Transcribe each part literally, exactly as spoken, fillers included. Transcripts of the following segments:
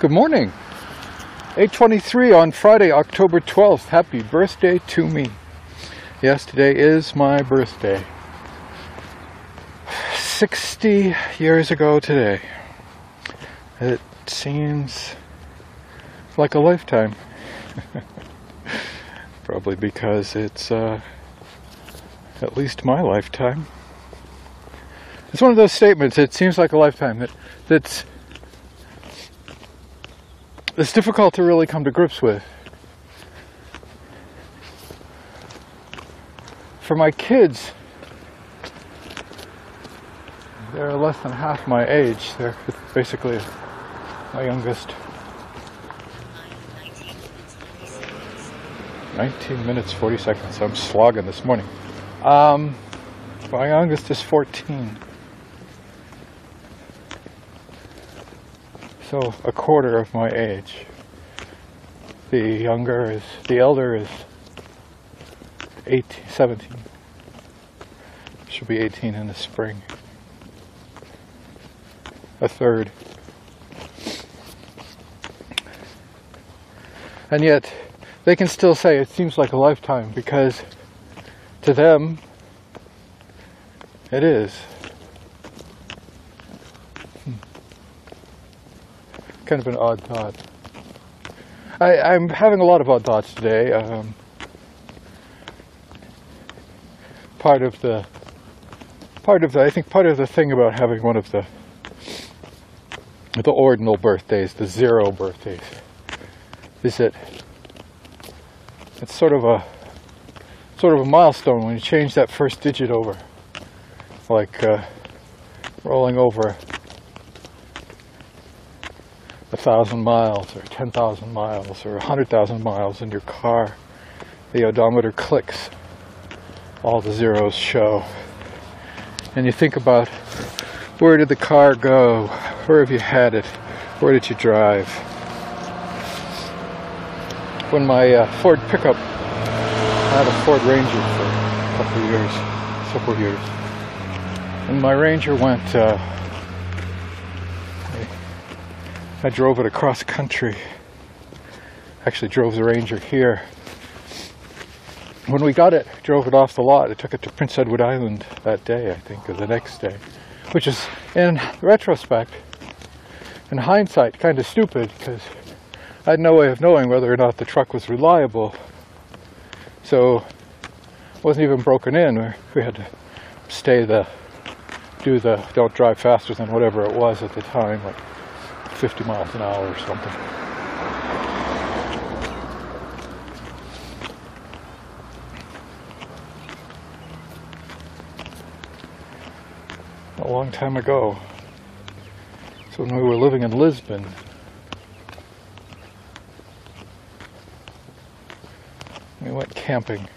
Good morning. eight twenty-three on Friday, October twelfth. Happy birthday to me. Yes, today is my birthday. sixty years ago today. It seems like a lifetime. Probably because it's uh, at least my lifetime. It's one of those statements, it seems like a lifetime, that that's it's difficult to really come to grips with. For my kids, they're less than half my age. They're basically my youngest. nineteen minutes, forty seconds. I'm slogging this morning. Um, my youngest is fourteen. So a quarter of my age. The younger is, the elder is eighteen, seventeen. She'll be eighteen in the spring. A third. And yet, they can still say it seems like a lifetime because to them, it is. Hmm. Kind of an odd thought. I, I'm having a lot of odd thoughts today. Um, part of the, part of the, I think part of the thing about having one of the, the ordinal birthdays, the zero birthdays, is that it's sort of a, sort of a milestone when you change that first digit over, like uh, rolling over a thousand miles or ten thousand miles or a hundred thousand miles in your car. The odometer clicks, all the zeros show, and you think about where did the car go, where have you had it, where did you drive. When my uh, Ford pickup, I had a Ford Ranger for a couple of years, several years, and my Ranger went, uh, I, I drove it across country, actually drove the Ranger here. When we got it, drove it off the lot, I took it to Prince Edward Island that day, I think, or the next day, which is, in retrospect, in hindsight, kind of stupid, because I had no way of knowing whether or not the truck was reliable, so it wasn't even broken in. We had to stay the, do the, don't drive faster than whatever it was at the time, like fifty miles an hour or something. A long time ago. So when we were living in Lisbon, we went camping.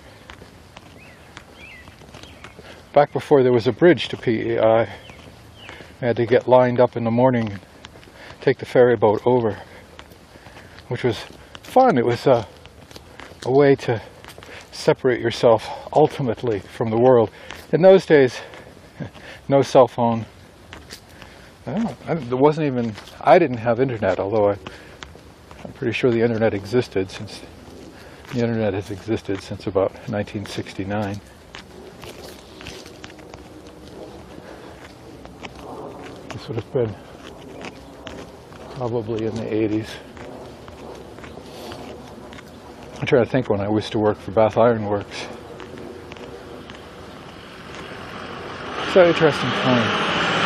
Back before there was a bridge to P E I, we had to get lined up in the morning and take the ferry boat over, which was fun. It was a, a way to separate yourself ultimately from the world. In those days, no cell phone. I don't know, I, there wasn't even, I didn't have internet, although I, I'm pretty sure the internet existed since The internet has existed since about nineteen sixty-nine. This would have been probably in the eighties. I'm trying to think when I used to work for Bath Iron Works. It's an interesting time.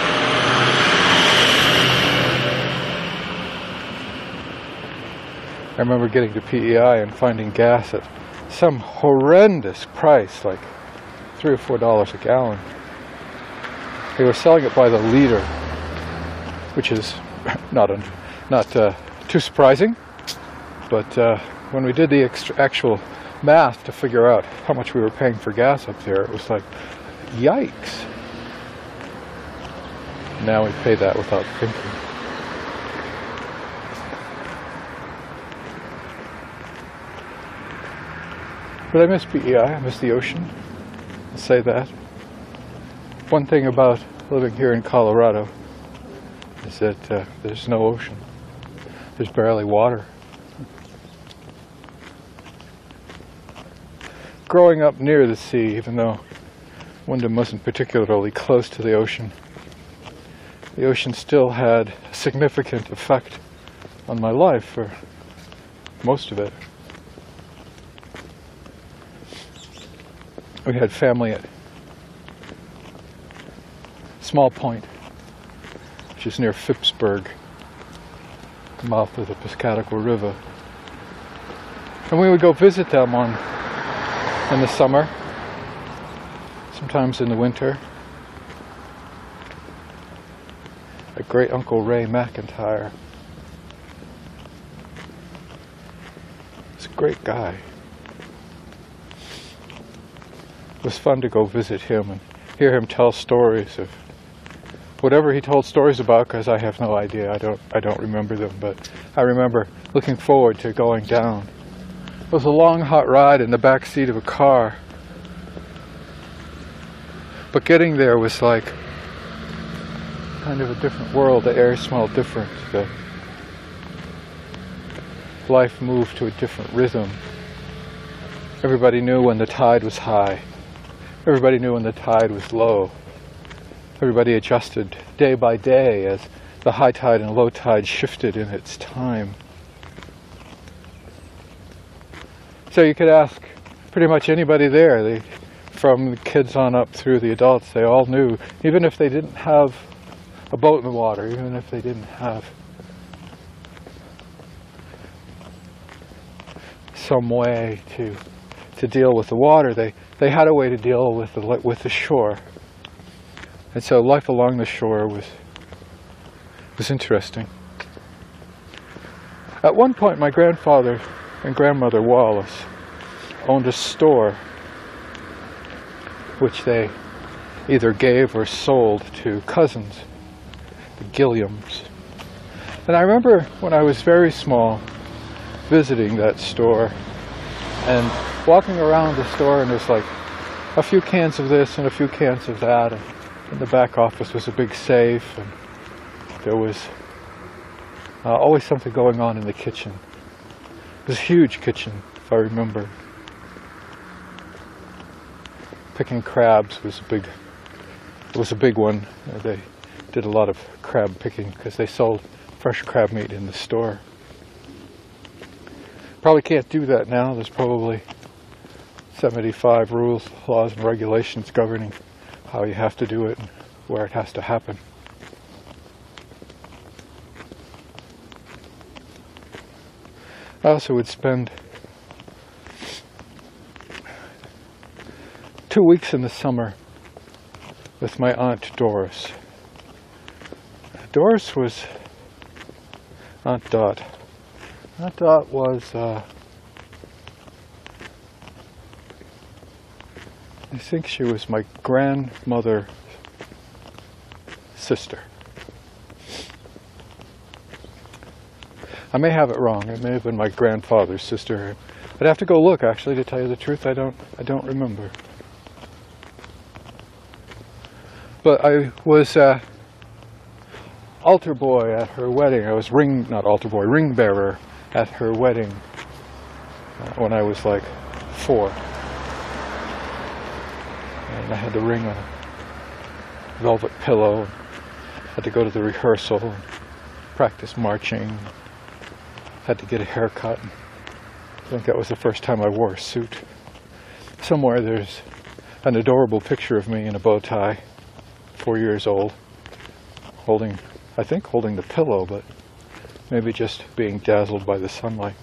I remember getting to P E I and finding gas at some horrendous price, like three or four dollars a gallon. They were selling it by the liter, which is not un not uh, too surprising. But uh, when we did the extra actual math to figure out how much we were paying for gas up there, it was like, yikes! Now we pay that without thinking. But I miss P E I, I miss the ocean, I'll say that. One thing about living here in Colorado is that uh, there's no ocean. There's barely water. Growing up near the sea, even though Wyndham wasn't particularly close to the ocean, the ocean still had a significant effect on my life for most of it. We had family at Small Point, which is near Phippsburg, the mouth of the Piscataqua River. And we would go visit them on in the summer, sometimes in the winter. A great Uncle Ray McIntyre. He's a great guy. It was fun to go visit him and hear him tell stories of whatever he told stories about, because I have no idea. I don't I don't remember them, but I remember looking forward to going down. It was a long, hot ride in the back seat of a car. But getting there was like kind of a different world. The air smelled different. The life moved to a different rhythm. Everybody knew when the tide was high. Everybody knew when the tide was low. Everybody adjusted day by day as the high tide and low tide shifted in its time. So you could ask pretty much anybody there, they, from the kids on up through the adults, they all knew, even if they didn't have a boat in the water, even if they didn't have some way to to deal with the water, they, they had a way to deal with the with the shore. And so life along the shore was was interesting. At one point, my grandfather and grandmother Wallace owned a store which they either gave or sold to cousins, the Gilliams. And I remember when I was very small visiting that store and walking around the store, and there's like a few cans of this and a few cans of that, and in the back office was a big safe, and there was uh, always something going on in the kitchen. It was a huge kitchen, if I remember. Picking crabs was a big, it was a big one. Uh, they did a lot of crab picking because they sold fresh crab meat in the store. Probably can't do that now. There's probably seventy-five rules, laws, and regulations governing how you have to do it and where it has to happen. I also would spend two weeks in the summer with my Aunt Doris. Doris was Aunt Dot. Aunt Dot was, uh, I think she was my grandmother's sister. I may have it wrong. It may have been my grandfather's sister. I'd have to go look, actually, to tell you the truth. I don't, I don't remember. But I was uh, altar boy at her wedding. I was ring, not altar boy, ring bearer at her wedding uh, when I was like four. And I had the ring on a velvet pillow. Had to go to the rehearsal, and practice marching. Had to get a haircut. I think that was the first time I wore a suit. Somewhere there's an adorable picture of me in a bow tie, four years old, holding, I think holding the pillow, but maybe just being dazzled by the sunlight.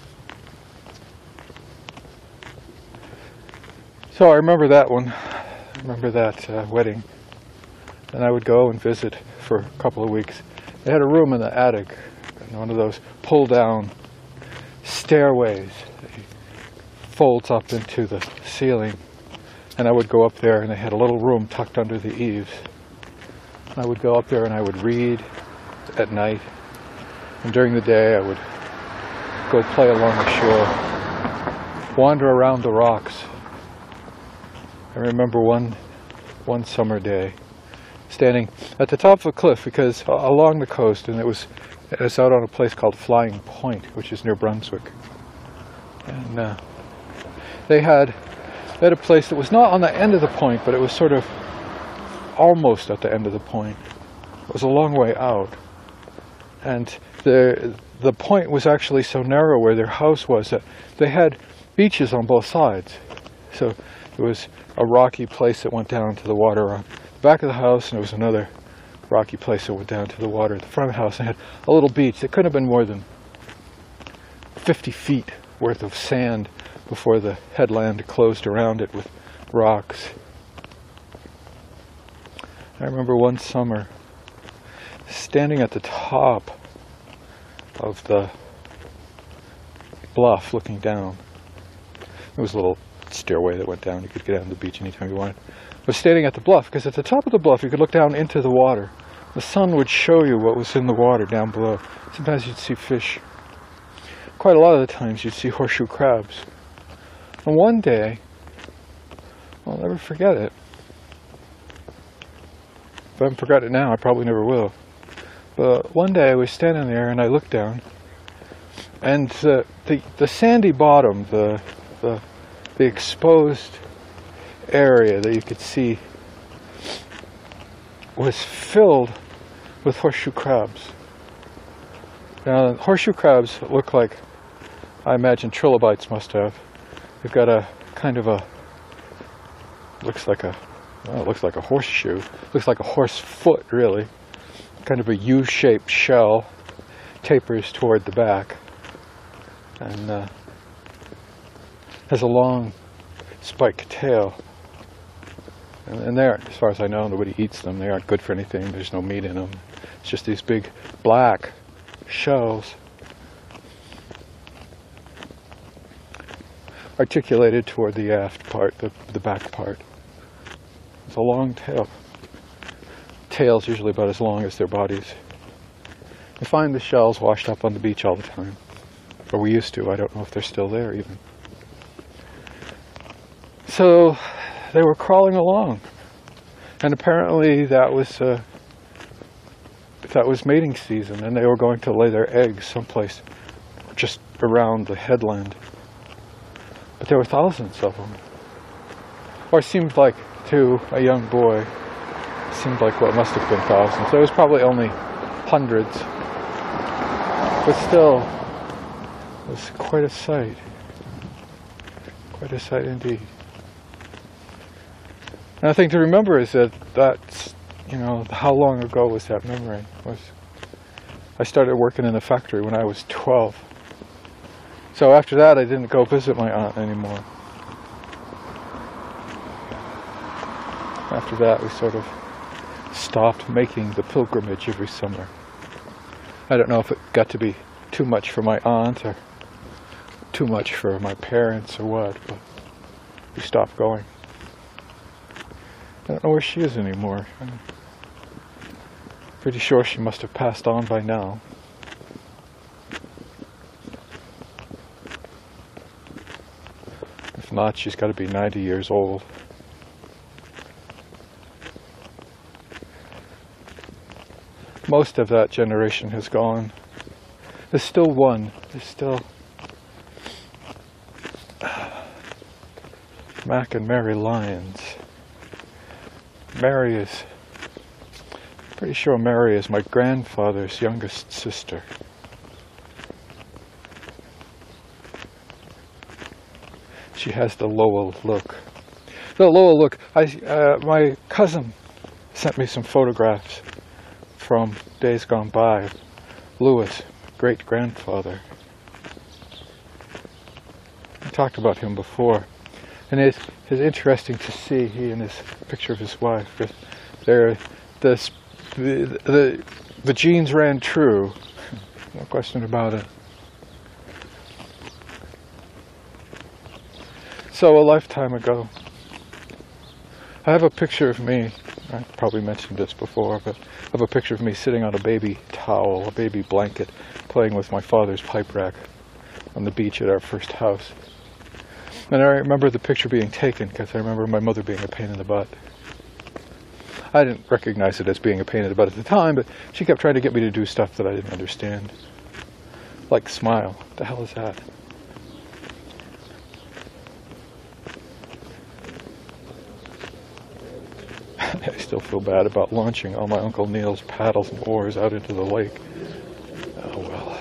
So I remember that one. I remember that uh, wedding. And I would go and visit for a couple of weeks. They had a room in the attic, one of those pull-down stairways that folds up into the ceiling. And I would go up there, and they had a little room tucked under the eaves. And I would go up there and I would read at night. And during the day I would go play along the shore, wander around the rocks. I remember one, one summer day standing at the top of a cliff because uh, along the coast, and it was it was out on a place called Flying Point, which is near Brunswick. And uh, they had they had a place that was not on the end of the point, but it was sort of almost at the end of the point. It was a long way out, and the the point was actually so narrow where their house was that they had beaches on both sides. So it was a rocky place that went down to the water on the back of the house, and it was another rocky place that went down to the water at the front of the house, and had a little beach that couldn't have been more than fifty feet worth of sand before the headland closed around it with rocks. I remember one summer standing at the top of the bluff looking down. There was a little stairway that went down. You could get out on the beach anytime you wanted. I was standing at the bluff because at the top of the bluff you could look down into the water. The sun would show you what was in the water down below. Sometimes you'd see fish. Quite a lot of the times you'd see horseshoe crabs. And one day, I'll never forget it. If I haven't forgotten it now, I probably never will. But one day I was standing there and I looked down, and the the, the sandy bottom, the, the the exposed area that you could see, was filled with horseshoe crabs. Now, horseshoe crabs look like, I imagine, trilobites must have. They've got a kind of a, looks like a, well, it looks like a horseshoe. Looks like a horse foot, really. Kind of a U-shaped shell, tapers toward the back, and uh, has a long spiked tail. And, and they're, as far as I know, nobody eats them. They aren't good for anything. There's no meat in them. It's just these big black shells articulated toward the aft part, the, the back part. It's a long tail. Tails usually about as long as their bodies. You find the shells washed up on the beach all the time. Or we used to. I don't know if they're still there even. So they were crawling along. And apparently that was uh, that was mating season, and they were going to lay their eggs someplace just around the headland. But there were thousands of them. Or it seemed like, to a young boy, it seemed like what must have been thousands. There was probably only hundreds. But still, it was quite a sight. Quite a sight indeed. And the thing to remember is that that's, you know, how long ago was that memory? Was I started working in a factory when I was twelve. So after that, I didn't go visit my aunt anymore. After that, we sort of stopped making the pilgrimage every summer. I don't know if it got to be too much for my aunt or too much for my parents or what, but we stopped going. I don't know where she is anymore. I'm pretty sure she must have passed on by now. If not, she's got to be ninety years old. Most of that generation has gone. There's still one. There's still Mac and Mary Lyons. Mary is, pretty sure Mary is my grandfather's youngest sister. She has the Lowell look. The Lowell look, I, uh, my cousin sent me some photographs from days gone by. Louis, great-grandfather. I talked about him before. And it's, it's interesting to see he and his picture of his wife. They're, the, the, the, the genes ran true. No question about it. So a lifetime ago, I have a picture of me. I probably mentioned this before, but I have a picture of me sitting on a baby towel, a baby blanket, playing with my father's pipe rack on the beach at our first house. And I remember the picture being taken because I remember my mother being a pain in the butt. I didn't recognize it as being a pain in the butt at the time, but she kept trying to get me to do stuff that I didn't understand. Like smile. What the hell is that? I still feel bad about launching all my Uncle Neil's paddles and oars out into the lake. Oh well.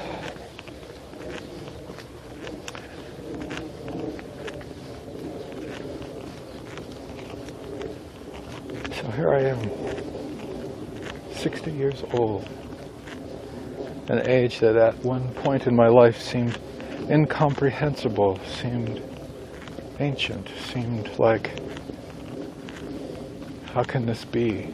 So here I am, sixty years old, an age that at one point in my life seemed incomprehensible, seemed ancient, seemed like, how can this be?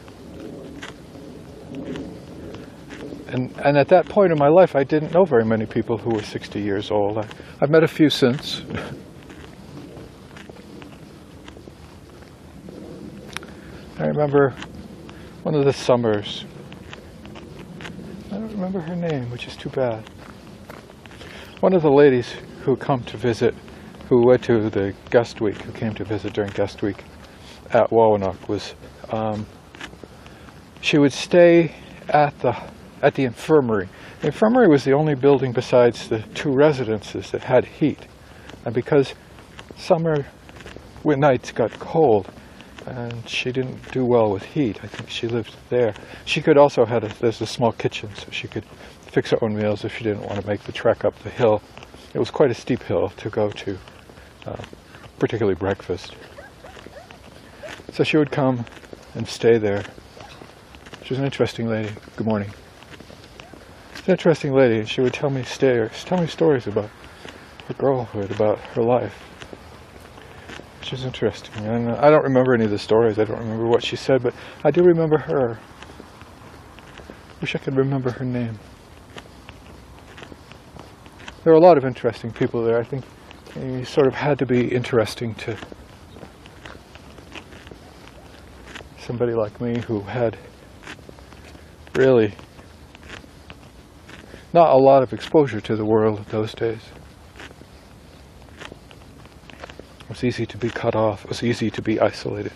And and at that point in my life, I didn't know very many people who were sixty years old. I, I've met a few since. I remember one of the summers. I don't remember her name, which is too bad. One of the ladies who come to visit, who went to the guest week, who came to visit during guest week at Wawanock, was um, she would stay at the at the infirmary. The infirmary was the only building besides the two residences that had heat, and because summer nights got cold and she didn't do well with heat, I think she lived there. She could also had a, there's a small kitchen, so she could fix her own meals if she didn't want to make the trek up the hill. It was quite a steep hill to go to, uh, particularly breakfast. So she would come and stay there. She was an interesting lady. Good morning. She's an interesting lady. She would tell me stories, tell me stories about her girlhood, about her life. She was interesting. And I don't remember any of the stories. I don't remember what she said, but I do remember her. Wish I could remember her name. There were a lot of interesting people there. I think you sort of had to be interesting to somebody like me who had really not a lot of exposure to the world in those days. It was easy to be cut off. It was easy to be isolated.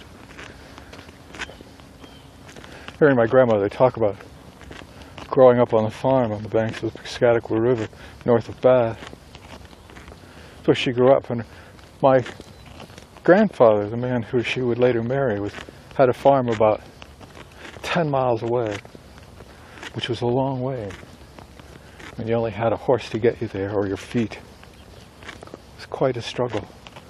Hearing my grandmother talk about growing up on a farm on the banks of the Piscataqua River, north of Bath. So she grew up, and my grandfather, the man who she would later marry, was had a farm about ten miles away, which was a long way. And you only had a horse to get you there, or your feet. It was quite a struggle.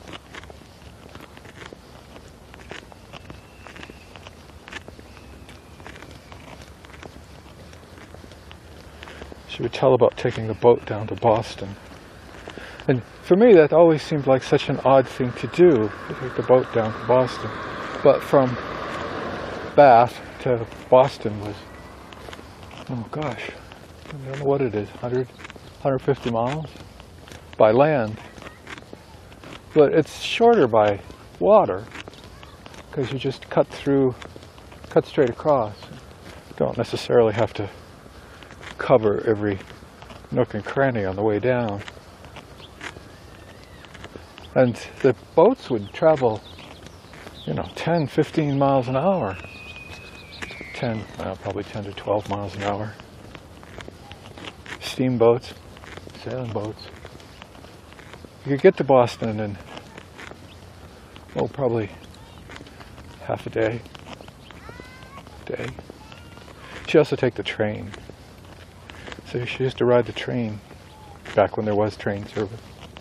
She would tell about taking the boat down to Boston. And for me, that always seemed like such an odd thing to do, to take the boat down to Boston. But from Bath to Boston was, oh gosh, I don't know what it is, one hundred, one hundred fifty miles by land. But it's shorter by water, because you just cut through, cut straight across. You don't necessarily have to cover every nook and cranny on the way down. And the boats would travel, you know, ten, fifteen miles an hour. ten, well, probably ten to twelve miles an hour. Steamboats, sailing boats. You could get to Boston in, oh, probably half a day. Day. She also take the train. So she used to ride the train back when there was train service.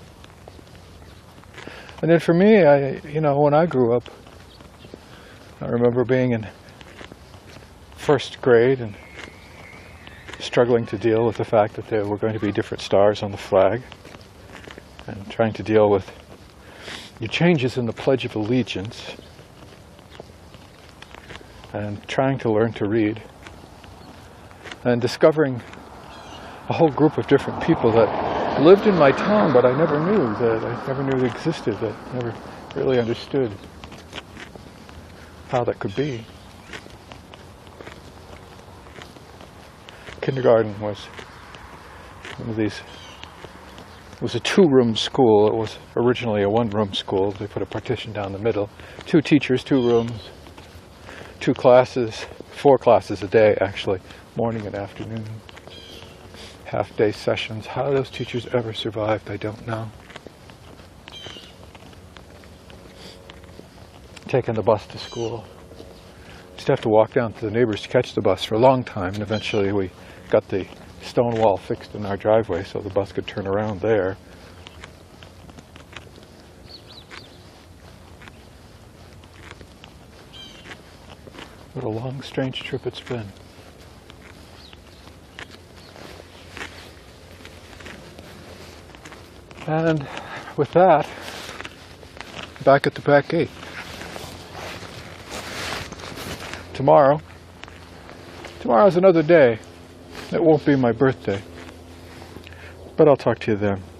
And then for me, I, you know, when I grew up, I remember being in first grade and struggling to deal with the fact that there were going to be different stars on the flag, and trying to deal with the changes in the Pledge of Allegiance, and trying to learn to read, and discovering a whole group of different people that lived in my town, but I never knew that I never knew they existed. That I never really understood how that could be. Kindergarten was one of these. It was a two-room school. It was originally a one-room school. They put a partition down the middle. Two teachers, two rooms, two classes, four classes a day actually, morning and afternoon, half-day sessions. How those teachers ever survived, I don't know. Taking the bus to school. Used to have to walk down to the neighbors to catch the bus for a long time, and eventually we got the stone wall fixed in our driveway so the bus could turn around there. What a long, strange trip it's been. And with that, back at the back gate. Tomorrow, tomorrow's another day. It won't be my birthday, but I'll talk to you then.